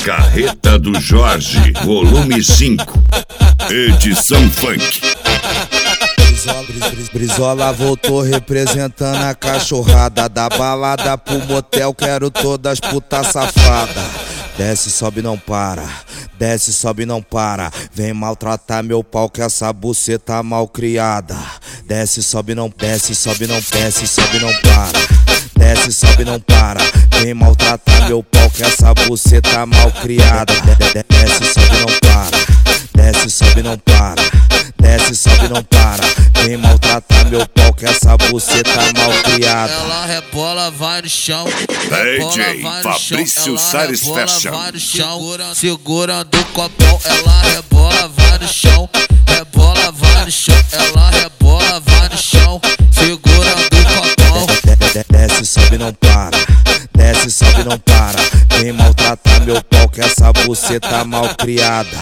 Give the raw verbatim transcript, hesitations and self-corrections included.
Carreta do Jorge, volume cinco, edição funk. Brizola voltou representando a cachorrada. Da balada pro motel, quero todas putas safadas. Desce, sobe, não para. Desce, sobe, não para. Vem maltratar meu pau que essa buceta mal criada. Desce, sobe, não desce, sobe, não desce, sobe, não para. Desce, sobe, não para. Vem maltratar meu pau que essa buceta mal criada. Desce, sobe, não para. Desce, sobe, não para. Desce, sobe, não para. Vem maltratar meu pau que essa buceta mal criada. Ela rebola, vai no chão. D J Fabrício Salles Fashion. Vai no chão, segura, segurando o copão. Ela rebola, vai no chão. Rebola, vai no chão. Ela rebola, vai no chão. Segurando o copão. Desce, sobe, não para. Desce, sobe, não para. Vem maltratar meu pau que essa buceta mal criada.